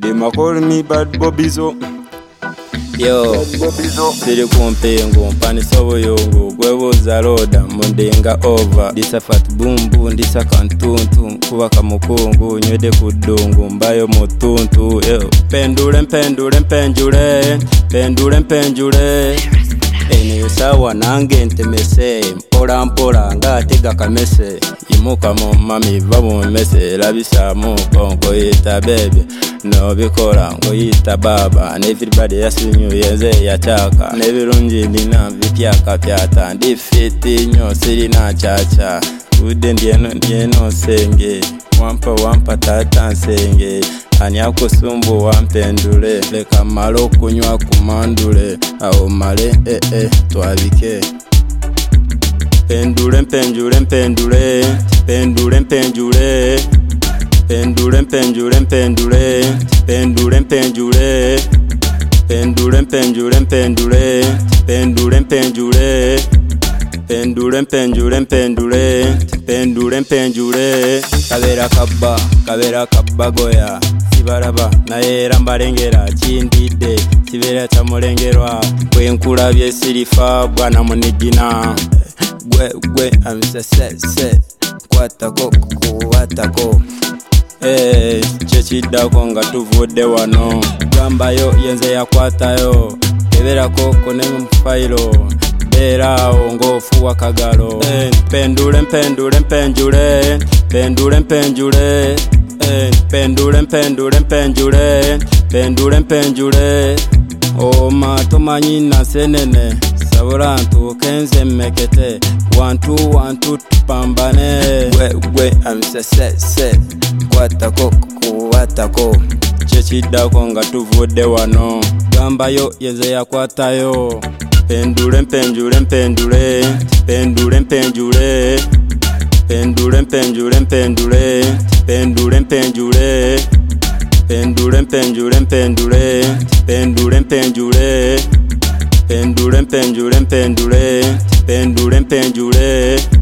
They call me Bad Bobizo. Yo, siri kumpingu mpanisa obuyungu gwebuuza loda mundinga over disafat bumbu ndisa kantuntu kubaka mukungu nywede ku ddungu mbayo mutuntu. Pendule mpenjule pendule mpenjule eno sawa nange ntemese mpola mpola ngaatega kamese imuka mu mami va mu mese labisaamu konkoyita bebe nobikola ngoyita baba and everybody yasinyu yenze yachaka nebirungi nina vityaka pyata ndifiti nyo sirina chacha ude ndieno senge wampa tata nsenge ani akusumbu wampendule leka malo kunywa kumandule awo male twabike. Pendule mpenjule pendule mpenjule pendule mpenjule pendule pendule pendule pendule pendule pendule pendule pendule kabera kabba goya sibaraba naye rambalengera kindide kibera tamulengerwa bwenkulabye sirifa bwana munigina gwe amsese kwatako kuwatako chechiddako nga tuvudde wano gambayo yenze yakwatayo keberako kone mufayiro beerawo ng'ofuwa kagalo. Pendule pendule pendule pendule pendule pendule pendule pendule pendule pendule oma tomanyi nasenene sabula ntuuke nze mmekete wantu tupambane gwe amsese kwatako kuwatako chechiddako nga tuvudde wano gambayo yenze yakwatayo. Pendule pendule pendule pendule pendule pendule pendule pendule pendule pendule pendule pendule pendule pendule pendule pendule pendule pendule pendule pendule